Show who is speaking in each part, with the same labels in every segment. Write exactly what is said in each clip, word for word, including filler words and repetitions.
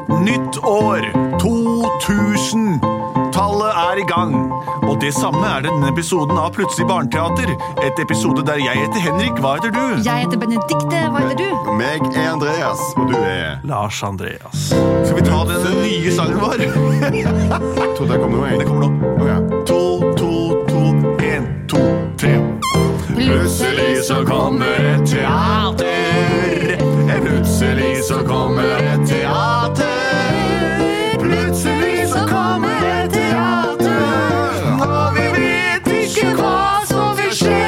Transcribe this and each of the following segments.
Speaker 1: Nytt år, to tusen. Tallet er i gang. Og det samme er denne episoden av Plutselig barneteater. Et episode der jeg heter Henrik. Hva heter du?
Speaker 2: Jeg heter Benedikte. Hva heter du?
Speaker 3: Meg er Andreas, og du er
Speaker 4: Lars Andreas.
Speaker 1: Skal vi ta den nye sangen vår?
Speaker 3: Jeg tror det kommer nå, jeg.
Speaker 1: Det kommer nå.
Speaker 3: Oh, ja.
Speaker 1: To, to, to, en, to, tre. Plutselig så kommer et teater. Plutselig så kommer et teater. Plutselig så kommer et teater. Og vi vet ikke hva som vil skje.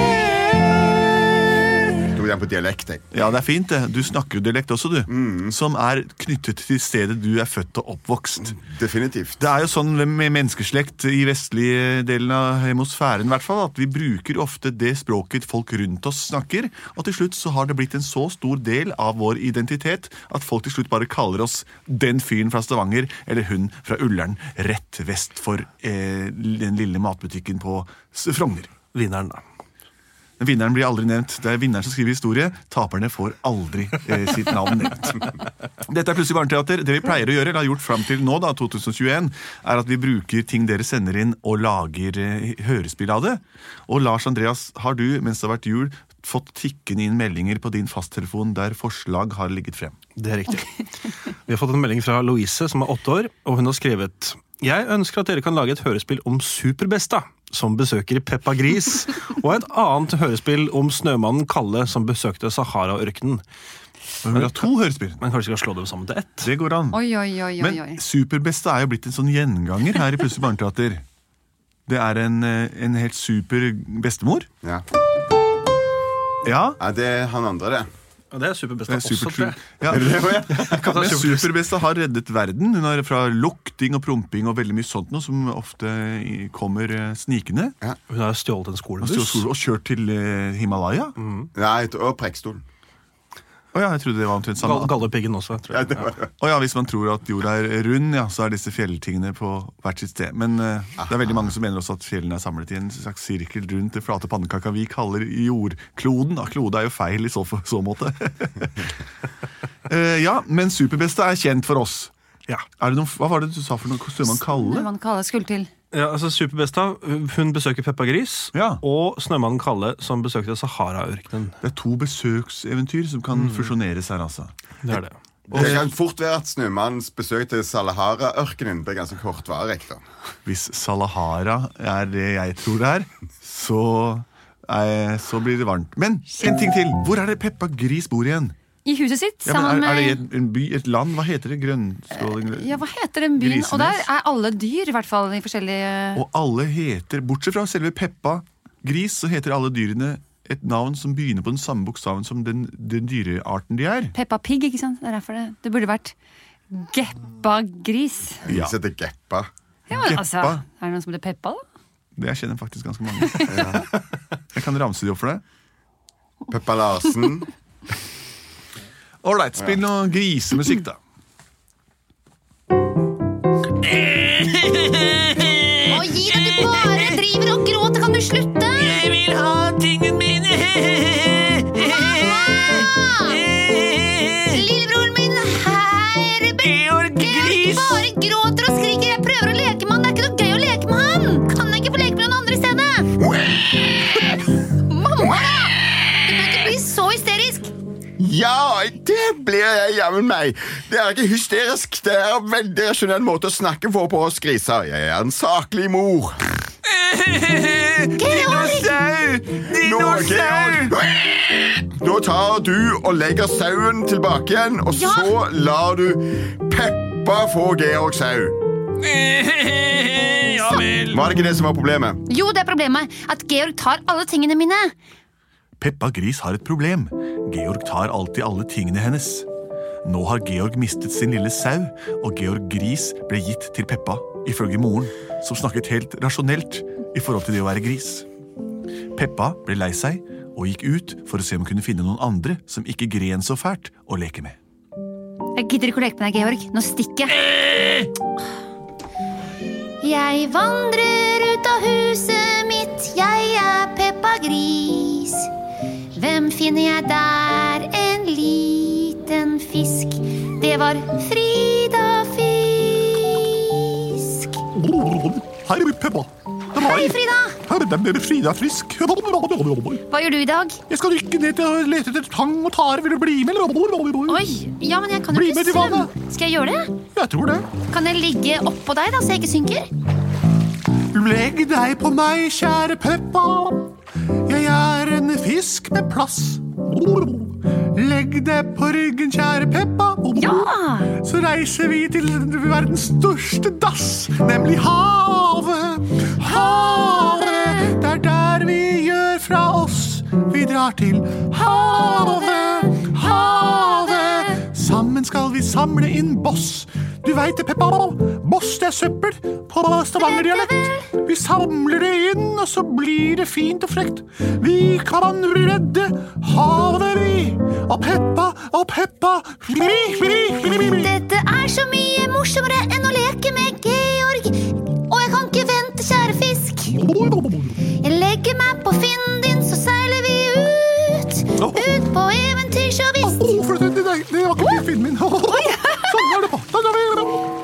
Speaker 3: Du er på dialekt, jeg.
Speaker 1: Ja, det er fint det. Du snakker jo dialekt også, du. Mm. Som er knyttet til stedet du er født og oppvokst.
Speaker 3: Definitivt.
Speaker 1: Det er jo sånn med menneskeslekt i vestlige delen av hemisfæren i hvert fall, at vi bruker ofte det språket folk rundt oss snakker, og til slutt så har det blitt en så stor del av vår identitet at folk til slutt bare kaller oss den fyren fra Stavanger eller hun fra Ullern rett vest for eh, den lille matbutikken på Frogner.
Speaker 4: Vinneren da.
Speaker 1: Vinneren blir aldri nevnt. Det er vinneren som skriver historie. Taperne får aldri eh, sitt navn nevnt. Dette er Plutselig barneteater. Det vi pleier å gjøre, eller har gjort frem til nå, da, to tusen tjueen, er at vi bruker ting dere sender inn og lager eh, hørespill av det. Og Lars Andreas, har du, mens det har vært jul, fått tikkende inn meldinger på din fasttelefon der forslag har ligget frem?
Speaker 4: Det er riktig. Vi har fått en melding fra Louise, som er åtte år, og hun har skrevet: Jeg ønsker at dere kan lage et hørespill om Superbesta, som besøker Peppa Gris, og et annet hørespill om snømannen Kalle, som besøkte Sahara-ørkenen.
Speaker 1: Men vi har to hørespill.
Speaker 4: Men kanskje skal slå dem sammen til ett?
Speaker 1: Det går an.
Speaker 2: Oi, oi, oi, oi.
Speaker 1: Men Superbesta er jo blitt en sånn gjenganger her i Plutselig barneteater. Det er en, en helt super bestemor.
Speaker 3: Ja.
Speaker 1: Ja.
Speaker 3: Ja, det er han andre, det.
Speaker 4: Ja, det er Superbesta
Speaker 1: Det er
Speaker 4: også,
Speaker 1: super
Speaker 4: tror jeg.
Speaker 1: Ja.
Speaker 4: Men
Speaker 1: Men Superbesta har reddet verden. Hun har fra lukting og promping og veldig mye sånt noe som ofte i- kommer eh, snikende.
Speaker 3: Ja.
Speaker 4: Hun har stjålet en
Speaker 1: Og
Speaker 4: skolebuss.
Speaker 1: stjålet- Og kjørt til eh, Himalaya.
Speaker 3: Nei, og Prekkstol.
Speaker 1: Å ja, jeg trodde det var omtrent samme.
Speaker 4: Gal Gallepiggen også, tror
Speaker 3: Ja,
Speaker 4: jeg.
Speaker 3: det var det.
Speaker 1: Og ja, hvis man tror at jorda er rund, ja, så er disse fjelltingene på hvert sitt sted. Men uh, det er veldig mange som mener også at fjellene er samlet i en slags sirkel rundt det flate pannekaka vi kaller jordkloden. Da, klode er jo feil i så, så måte. uh, ja, men Superbesta er kjent for oss.
Speaker 4: Ja.
Speaker 1: Er det noen, hva var det du sa for noe kostyme man kaller?
Speaker 2: Man kaller skulle til.
Speaker 4: Ja, altså Superbesta, hun besøker Peppa Gris,
Speaker 1: Ja.
Speaker 4: og snømannen Kalle, som besøkte Sahara-ørkenen.
Speaker 1: Det er to besøkseventyr som kan fusjoneres her, altså.
Speaker 4: Det er det.
Speaker 3: Det kan fort være at snømannens besøk til Sahara-ørkenen blir ganske kortvarig, da.
Speaker 1: Hvis Salahara er det jeg tror det er, så, er, så blir det varmt. Men en ting til. Hvor er det Peppa Gris bor igjen?
Speaker 2: I huset sitt,
Speaker 1: Ja, men
Speaker 2: sammen
Speaker 1: er, er det
Speaker 2: med...
Speaker 1: et, en by, et land? Hva heter det? Grønnskåling?
Speaker 2: Ja, hva heter den byen?
Speaker 1: Grisenes.
Speaker 2: Og der er alle dyr, i hvert fall, i forskjellige...
Speaker 1: Og alle heter, bortsett fra selve Peppa Gris, så heter alle dyrene et navn som begynner på den samme bokstaven som den, den dyrearten de er.
Speaker 2: Peppa Pig, ikke sant? Det er derfor det, det burde vært Geppa Gris.
Speaker 1: Ja.
Speaker 3: Hvis det er Geppa.
Speaker 2: Ja, men, altså,
Speaker 1: Geppa.
Speaker 2: er det noen som heter Peppa, da?
Speaker 1: Det jeg kjenner faktisk ganske mange. Jeg kan ramse de opp for deg.
Speaker 3: Peppa Larsen.
Speaker 1: Alright, spill noe grisemusikk da.
Speaker 2: Å, gi deg, du bare driver og gråter, kan du slutte?
Speaker 4: Jeg vil ha tingene mine!
Speaker 2: Lillebroren min, her,
Speaker 4: Georg Gris!
Speaker 2: bare gråter og skriker, jeg prøver å leke med han, det er ikke noe gøy å leke med han. Kan jeg ikke få leke med noen andre i stedet? Mamma, du bør ikke bli så hysterisk.
Speaker 3: Ja, det blir jeg jammen meg. Det er ikke hysterisk. Det er en veldig rasjonell måte å snakke på på oss griser. Jeg er en saklig mor.
Speaker 1: Dinosaur!
Speaker 3: Nå, Georg. Nå tar du og legger sauen tilbake igjen, og
Speaker 2: Ja.
Speaker 3: så lar du Peppa få Georg sau.
Speaker 4: Ja vel.
Speaker 3: Var det ikke det som var problemet?
Speaker 2: Jo, det er problemet, at Georg tar alle tingene mine.
Speaker 1: Peppa Gris har et problem. Georg tar alltid alle tingene hennes. Nå har Georg mistet sin lille sau, og Georg Gris ble gitt til Peppa, ifølge moren, som snakket helt rasjonelt i forhold til det å være gris. Peppa ble lei seg og gikk ut for å se om hun kunne finne noen andre som ikke gren så fælt å leke med.
Speaker 2: Jeg gidder ikke å leke med deg, Georg. Nå stikker jeg. Jeg vandrer ut av huset mitt, jeg er Peppa Gris. Hvem finner jeg der? En liten fisk. Det var Frida
Speaker 1: Hei, Peppa.
Speaker 2: Hei, Frida.
Speaker 1: Hei, det er Frida Frisk.
Speaker 2: Hva gjør du i dag?
Speaker 1: Jeg skal rykke ned til å lete etter tang og tare. Vil du bli med?
Speaker 2: Oi, ja, men jeg kan jo
Speaker 1: Bli
Speaker 2: ikke
Speaker 1: med til
Speaker 2: svømme.
Speaker 1: vannet.
Speaker 2: Skal jeg gjøre det?
Speaker 1: Jeg tror det.
Speaker 2: Kan jeg ligge oppå deg da, så jeg ikke synker?
Speaker 1: Legg deg på meg, kjære Peppa. Jeg er en fisk med plass. Legg deg på ryggen, kjære Peppa.
Speaker 2: Ja!
Speaker 1: Så reiser vi til verdens største dass, nemlig havet. Havet, det er der vi gjør fra oss. Vi drar til havet, havet. Sammen skal vi samle inn boss. Du vet det, Peppa. Boss, det er søppel på Stavanger-dialekt. Vi samler det inn, og så blir det fint og frekt. Vi kan redde havet, vi. Og Peppa, og Peppa. Fli, fli, fli, fli.
Speaker 2: Dette er så mye morsommere enn å leke med Georg. Og jeg kan ikke vente, kjære fisk. Jeg legger meg på finnen din, så seiler vi ut. Ut på eventyr, så visst.
Speaker 1: Åh, for det, det, det, det var ikke filmen min. Sånn er det på. Sånn er det på.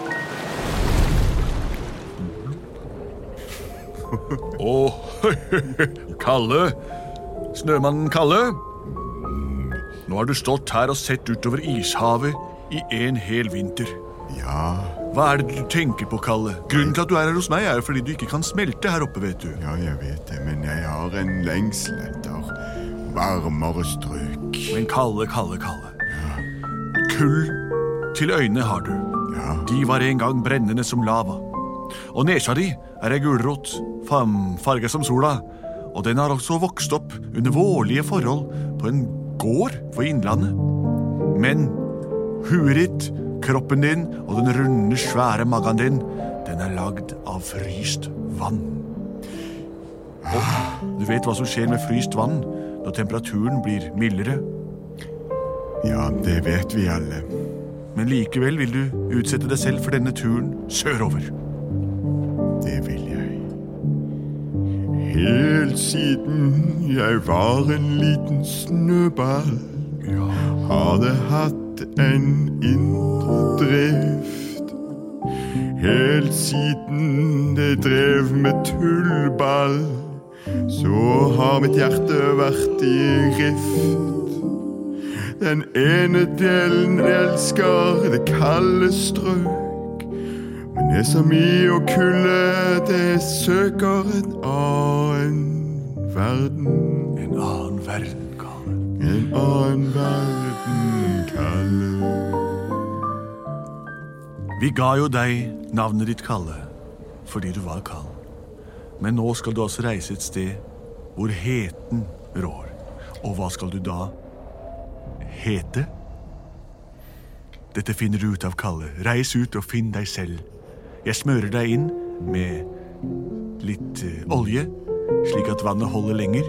Speaker 1: Åh, Kalle. Snømannen Kalle. Nå har du stått her og sett utover ishavet i en hel vinter.
Speaker 3: Ja,
Speaker 1: Hva er det du tenker på, Kalle? Grunnen til at du er her hos meg er fordi du ikke kan smelte her oppe, vet du.
Speaker 3: ja, jeg vet det, men jeg har en lengsel etter varmere strøk.
Speaker 1: Men Kalle, Kalle, Kalle. Kull til øynene har du.
Speaker 3: Ja,
Speaker 1: De var en gang brennende som lava. Og nesa di er ei gulrot, farget som sola. Og den har også vokst opp under vårlige forhold på en gård for innlandet. Men huet ditt, kroppen din og den runde, svære magen din, den er lagd av fryst vann. Og du vet hva som skjer med fryst vann når temperaturen blir mildere.
Speaker 3: ja, det vet vi alle.
Speaker 1: Men likevel vil du utsette deg selv for denne turen sørover.
Speaker 3: Det vil jeg. Helt siden jeg var en liten snøball, har det hatt en indre drift. Helt siden det drev med tullball, så har mitt hjerte vært i rift. Den ene delen elsker det kalde strøk, men nesa mi og kulde, det søker en annen verden.
Speaker 1: En annen verden, Kalle.
Speaker 3: En annen verden, Kalle.
Speaker 1: Vi ga jo deg navnet ditt, Kalle, fordi du var kald. Men nå skal du også reise et sted hvor heten rår. Og hva skal du da hete? Dette finner du ut av, Kalle. Reis ut og finn deg selv. Jeg smører deg inn med litt eh, olje, slik at vannet holder lenger.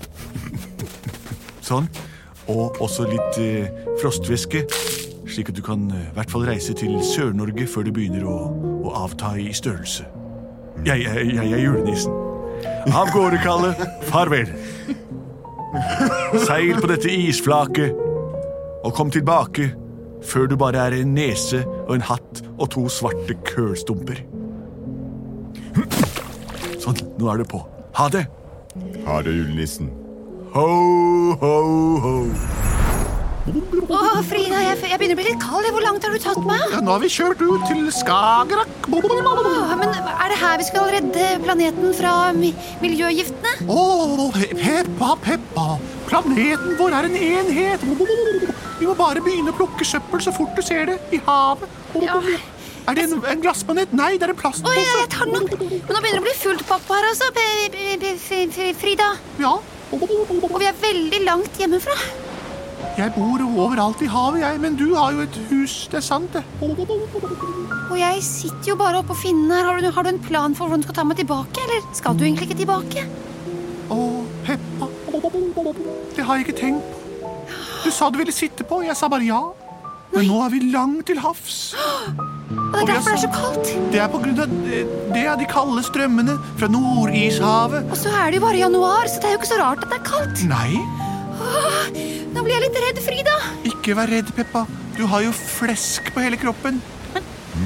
Speaker 1: Sånn. Og også litt eh, frostvæske, slik at du kan eh, i hvert fall reise til Sør-Norge før du begynner å, å avta i størrelse. Jeg, jeg, jeg, jeg er julenissen. Av gårde, Kalle. Farvel. Seil på dette isflaket, og kom tilbake før du bare er en nese og en hatt og to svarte kølstumper. Sånn, nå er det på. Ha det.
Speaker 3: Ha det, julenissen.
Speaker 1: Ho, ho, ho.
Speaker 2: Åh, Frida, jeg, jeg begynner å bli litt kald. Hvor langt har du tatt meg?
Speaker 1: Ja, nå har vi kjørt ut til Skagerrak.
Speaker 2: Åh, men er det her vi skal redde planeten fra mi miljøgiftene?
Speaker 1: Åh, Peppa, Peppa. Planeten vår er en enhet. Vi må bare begynne å plukke søppel så fort du ser det i havet.
Speaker 2: Ja.
Speaker 1: Er det en, en glassmanet? Nei, det er en
Speaker 2: Åh,
Speaker 1: plastpose.
Speaker 2: jeg, jeg tar den opp. Men nå begynner det å bli fullt på her også, P- P- P- F- Frida.
Speaker 1: Ja.
Speaker 2: Og vi er veldig langt hjemmefra.
Speaker 1: Jeg bor overalt i havet, jeg, men du har jo et hus, det er sant det.
Speaker 2: Og jeg sitter jo bare oppe på finnen her. Har du, har du en plan for hvordan du skal ta meg tilbake, eller skal du egentlig ikke tilbake?
Speaker 1: Åh, Peppa. Det har jeg ikke tenkt på. Du sa du ville sitte på, jeg sa bare ja. Men nå er vi langt til havs.
Speaker 2: Og det er derfor det er så kaldt.
Speaker 1: Det er på grunn av det, det er de kalde strømmene fra Nordishavet.
Speaker 2: Og så er det jo bare januar, så det er jo ikke så rart at det er kaldt.
Speaker 1: Nei,
Speaker 2: Åh, nå blir jeg litt redd, Frida.
Speaker 1: ikke vær redd, Peppa. Du har jo flesk på hele kroppen.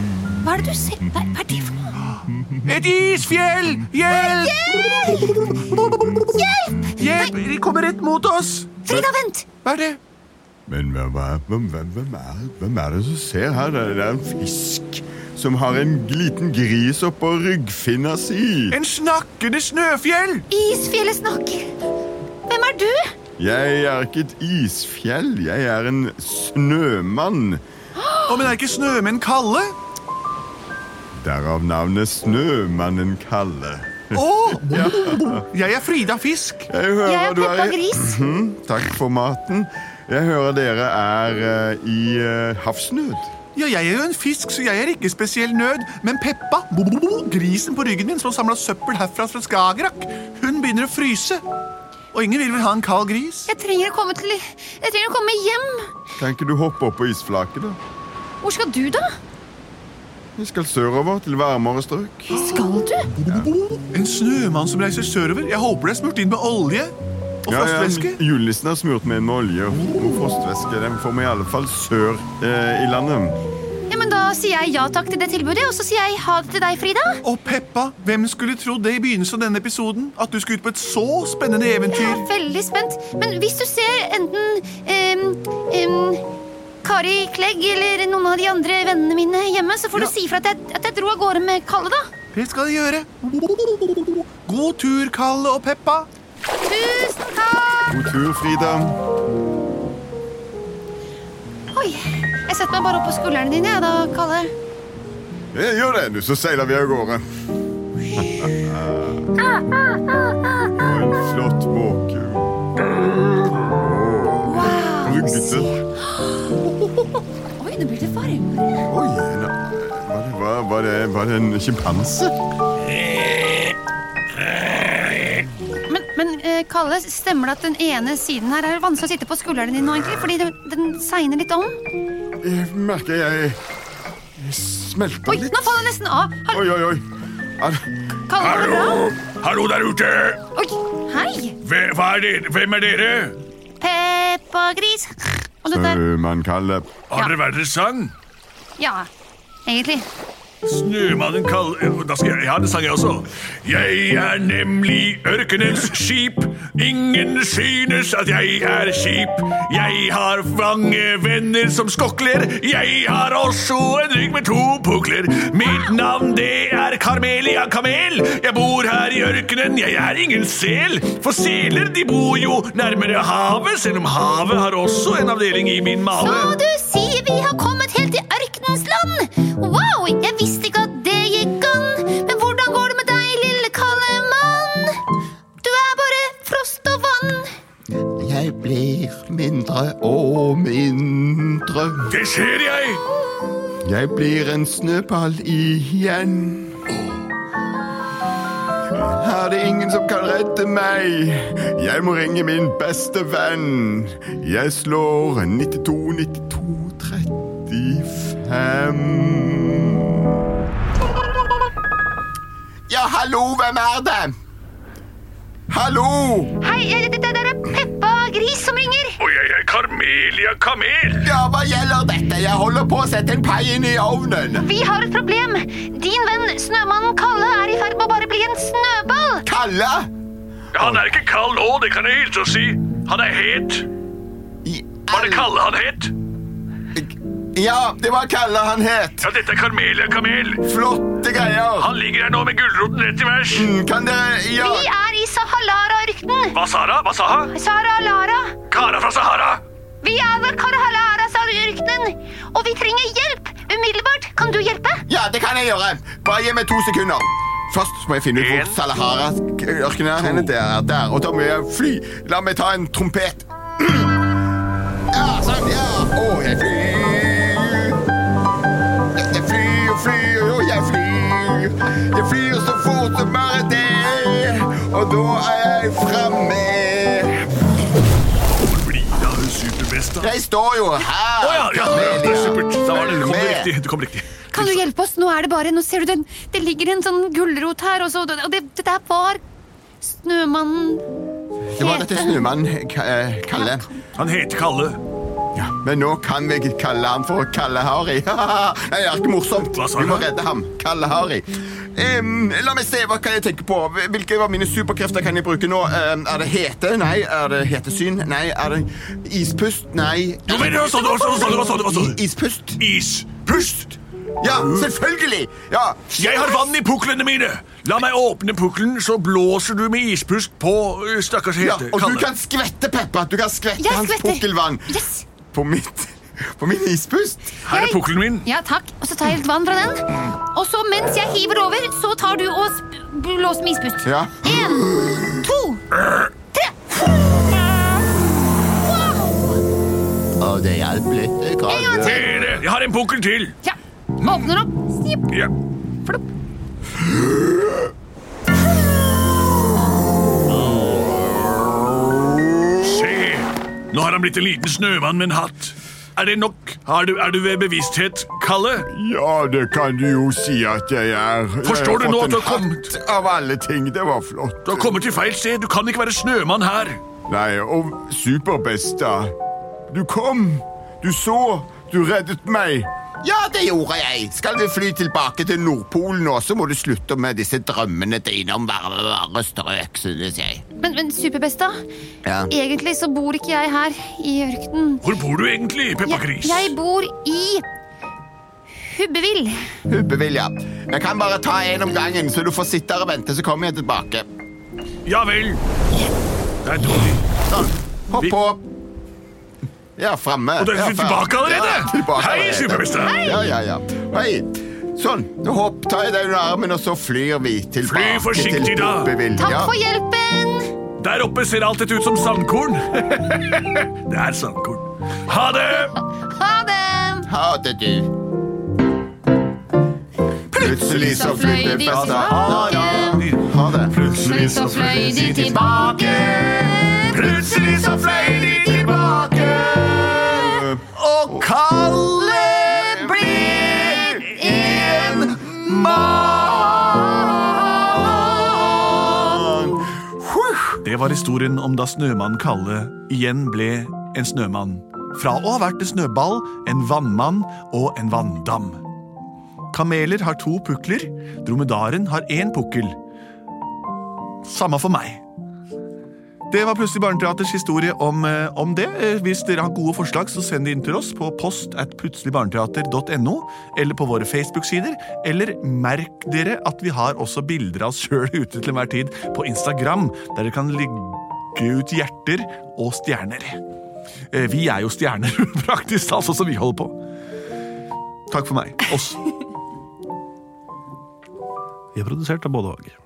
Speaker 2: Hva er det du ser? Hva, hva er det for noe?
Speaker 1: Et isfjell! Hjelp!
Speaker 2: Hjelp!
Speaker 1: Hjelp! De kommer rett mot oss!
Speaker 2: Frida, vent!
Speaker 1: Hva er det?
Speaker 3: Men hvem er, hvem, hvem, hvem, er, hvem er det som ser her? Det er en fisk som har en liten gris oppå ryggfinna si.
Speaker 1: En snakkende snøfjell!
Speaker 2: Isfjellet snakker. Hvem er du?
Speaker 3: Jeg er ikke et isfjell, jeg er en snømann.
Speaker 1: Å, men er ikke snømenn Kalle?
Speaker 3: Derav navnet Snømannen Kalle.
Speaker 1: Å, jeg er Frida Fisk.
Speaker 3: Jeg hører
Speaker 2: Jeg er
Speaker 3: du
Speaker 2: Peppa
Speaker 3: i-
Speaker 2: Gris.
Speaker 3: Mhm, takk for maten. Jeg hører dere er eh, i eh, havsnød.
Speaker 1: Ja, jeg er jo en fisk, så jeg er ikke spesiell nød. Men Peppa, grisen på ryggen min som har samlet søppel herfra fra Skagerrak, hun begynner å fryse. Og ingen vil vel ha en kald gris?
Speaker 2: Jeg trenger å komme til Jeg trenger å komme hjem.
Speaker 3: Kan ikke du hoppe opp på isflaket da?
Speaker 2: Hvor skal du da?
Speaker 3: Vi skal sørover til varmere strøk.
Speaker 2: Skal du?
Speaker 1: En snømann som reiser sørover. Jeg håper det er smurt inn med olje og frostvæske.
Speaker 3: Julenissen har smurt med en med olje og frostvæske. Den får vi i alle fall sør eh, i landet.
Speaker 2: Ja, men Da sier jeg ja takk til det tilbudet, og så sier jeg ha det til deg, Frida.
Speaker 1: Og Peppa, hvem skulle trodd det i begynnelsen av denne episoden? At du skulle ut på et så spennende
Speaker 2: Jeg
Speaker 1: eventyr?
Speaker 2: er veldig spent. Men hvis du ser enten um, um, Kari Klegg eller noen av de andre vennene mine hjemme, så får
Speaker 1: Ja.
Speaker 2: du si fra at jeg, at jeg dro av gårde med Kalle, da.
Speaker 1: Det skal de gjøre. God tur, Kalle og Peppa.
Speaker 2: Tusen takk!
Speaker 3: God tur, Frida.
Speaker 2: Oi, jeg setter meg bare opp på skuldrene dine, jeg da, Kalle.
Speaker 3: Ja, gjør det, du, så seiler vi av gårde. Og en flott måke.
Speaker 2: Wow,
Speaker 3: Ruggete.
Speaker 2: se. Oi, nå blir det varmere.
Speaker 3: Oi, en, var, det, var, var, det, var det en kimpanse?
Speaker 2: Men, men eh, Kalle, stemmer det at den ene siden her er vanskelig å sitte på skuldrene dine nå, egentlig? Fordi den, den segner litt om?
Speaker 3: Jeg merker jeg, jeg smelter
Speaker 2: Oi,
Speaker 3: litt.
Speaker 2: nå faller jeg nesten av. Hall-
Speaker 3: Oi, oi, oi. Er,
Speaker 2: Kalle, går det bra?
Speaker 5: Hallo der ute!
Speaker 2: Oi, hei.
Speaker 5: Hve- Hva er dere? Hvem er dere?
Speaker 2: Peppa Gris. Og dette er...
Speaker 3: Snømann Kalle.
Speaker 5: Har
Speaker 2: Ja.
Speaker 5: dere vært dere sang?
Speaker 2: Ja, egentlig.
Speaker 5: Snømannen Kalle Da skal jeg, ja, det sang jeg også. Jeg er nemlig ørkenens skip. Ingen synes at jeg er kjip. Jeg har mange venner som skokler. Jeg har også en rygg med to pukler. Mitt navn det er Carmelia Kamel. Jeg bor her i ørkenen, jeg er ingen sel. For seler de bor jo nærmere havet, selv om havet har også en avdeling i min mage.
Speaker 2: Så du sier vi har kommet helt til ørkenens land? Wow, jeg visste ikke at det gikk an. Men hvordan går det med deg, lille kalde mann? Du er bare frost og vann.
Speaker 3: Jeg blir mindre og mindre.
Speaker 5: Det ser jeg.
Speaker 3: Jeg blir en snøball igjen. Er det ingen som kan redde meg? Jeg må ringe min beste venn. Jeg slår nittito nittito trettifem. Ja, hallo, hvem er det? Hallo!
Speaker 2: Hei, eh, det, det er Peppa Gris som ringer.
Speaker 5: Og jeg er Carmelia Kamel.
Speaker 3: Ja, hva gjelder dette? Jeg holder på å sette en pai inn i ovnen.
Speaker 2: Vi har et problem. Din venn Snømannen Kalle er i ferd med å bare bli en snøball.
Speaker 3: Kalle?
Speaker 5: Han er ikke kald nå, det kan jeg hilse å si. Han er het.
Speaker 3: I
Speaker 5: Var det Kalle han het?
Speaker 3: Ja, det var Kalle han het.
Speaker 5: Ja, dette er Carmelia Kamel.
Speaker 3: Flotte greier.
Speaker 5: Han ligger her nå med gulroten rett i vers.
Speaker 3: Mm, Kan dere... Ja,
Speaker 2: Vi er i Sahalara-ørkenen.
Speaker 5: Hva sa han? Hva sa han?
Speaker 2: Sahalara.
Speaker 5: Kara fra Sahara.
Speaker 2: Vi er ved Sahalara-ørkenen, og vi trenger hjelp. Umiddelbart. Kan du hjelpe?
Speaker 3: ja, det kan jeg gjøre. Bare gi meg to sekunder. Først må jeg finne ut hvor
Speaker 5: En.
Speaker 3: Salahara-ørkenen er. henne. Det er der. Og da må jeg fly. La meg ta en trompet. Ja, sånn, ja. Å, jeg flyr. Jeg flyr og flyr, og jeg flyr. Jeg flyr så fort som bare det. Og da er jeg fremme.
Speaker 5: Hvor blir det av superbesta?
Speaker 3: Jeg står jo her.
Speaker 5: Å ja, ja, det er supert. Da var det, du kom
Speaker 3: Med.
Speaker 5: riktig. Du kom riktig.
Speaker 2: Kan du hjelpe oss? Nå er det bare, nå ser du den, det ligger en sånn gulrot her, og, så, og det, det der var Snømannen
Speaker 3: Det var dette snømannen Ka- eh, Kalle.
Speaker 5: Han heter Kalle.
Speaker 3: Ja, men nå kan vi kalle han for Kalle-Harry. Det er ikke morsomt.
Speaker 5: Hva sa
Speaker 3: Vi må
Speaker 5: du?
Speaker 3: redde ham. Kalle-Harry. Um, la meg se, hva kan jeg tenke på? Hvilke av mine superkrefter kan jeg bruke nå? Um, er det hete? Nei. Er det hetesyn? Nei. Er det ispust? Nei.
Speaker 5: Jo, men hva sa du? Hva sa du? Hva sa du? Hva sa du? Hva sa du?
Speaker 3: I- Ispust?
Speaker 5: Ispust!
Speaker 3: Ja, selvfølgelig! Ja.
Speaker 5: Jeg har vann i puklene mine. La meg åpne puklen, så blåser du med ispust på uh, stakkars
Speaker 3: Ja,
Speaker 5: hete.
Speaker 3: og du
Speaker 5: Kalle.
Speaker 3: kan skvette, Peppa. Du kan skvette
Speaker 2: Jeg
Speaker 3: hans
Speaker 2: skvetter.
Speaker 3: pukkelvann
Speaker 2: Yes.
Speaker 3: på mitt På min ispust.
Speaker 5: Her er pukkelen min.
Speaker 2: Ja, takk. Og så tar jeg litt vann fra den. Og så mens jeg hiver over, så tar du og sp- blåser med ispust.
Speaker 3: Ja.
Speaker 2: En, to, tre. Wow!
Speaker 3: Og det hjalp litt. Jeg kan
Speaker 2: En gang til.
Speaker 5: Dere, jeg har en pukkel til.
Speaker 2: Ja. Åpner opp. Snipp.
Speaker 5: Ja.
Speaker 2: Flopp.
Speaker 5: Se, nå har han blitt en liten snømann med en hatt. Er det nok? Er du, er du ved bevissthet, Kalle?
Speaker 3: Ja, det kan du jo si at jeg er.
Speaker 5: Forstår du
Speaker 3: Jeg har
Speaker 5: nå
Speaker 3: fått
Speaker 5: at du
Speaker 3: en
Speaker 5: har kommet-
Speaker 3: hatt Av alle ting, det var flott.
Speaker 5: Du har kommet til feil sted. Du kan ikke være snømann her.
Speaker 3: Nei, og superbesta. Du kom, du så, du reddet meg. Ja, det gjorde jeg. Skal vi fly tilbake til Nordpolen nå, så må du slutte med disse drømmene dine om varme strøk, synes jeg.
Speaker 2: Men, men superbesta,
Speaker 3: Ja.
Speaker 2: egentlig så bor ikke jeg her i ørkenen.
Speaker 5: Hvor bor du egentlig, Peppa
Speaker 2: Jeg,
Speaker 5: Gris?
Speaker 2: jeg bor i Hubbevill.
Speaker 3: Hubbevilja. Jeg kan bare ta en om gangen, så du får sitte her og vente, så kommer jeg tilbake.
Speaker 5: Ja vel. Det er dårlig.
Speaker 3: Sånn, hopp
Speaker 5: Vi-
Speaker 3: på. Ja, fremme.
Speaker 5: Og dere er
Speaker 3: Ja,
Speaker 5: tilbake allerede?
Speaker 3: Ja, tilbake
Speaker 5: Hei,
Speaker 3: allerede.
Speaker 5: superbesta.
Speaker 3: Ja, ja, ja. Hei. Sånn, nå hopp, ta jeg deg under armen, og så flyr vi tilbake
Speaker 5: Fly forsiktig,
Speaker 3: til
Speaker 5: da.
Speaker 3: Hubbevilja.
Speaker 2: Takk for hjelpen!
Speaker 5: Der oppe ser alt dette ut som sandkorn. Det er sandkorn. Ha det!
Speaker 2: Ha det!
Speaker 3: Ha det, du. Plutselig så fløy de tilbake. Ha det. Ha det.
Speaker 2: Plutselig så fløy de tilbake.
Speaker 5: Plutselig så fløy de tilbake. Og Kalle ble en mann.
Speaker 1: Det var historien om da snømannen Kalle igjen ble en snømann. Fra å ha vært en snøball, en vannmann og en vanndam. Kameler har to pukler, dromedaren har én pukkel. Samme for meg. Det var Plutselig barneteaters historie om, eh, om det. Eh, Hvis dere har gode forslag, så send det inn til oss på post at plutseligbarneteater punktum no, eller på våre Facebook-sider, eller merk dere at vi har også bilder av oss sjøl ute til enhver tid på Instagram, der dere kan legge ut hjerter og stjerner. Eh, Vi er jo stjerner, praktisk talt, sånn som vi holder på. Takk for meg. Oss.
Speaker 4: Vi er produsert av både og.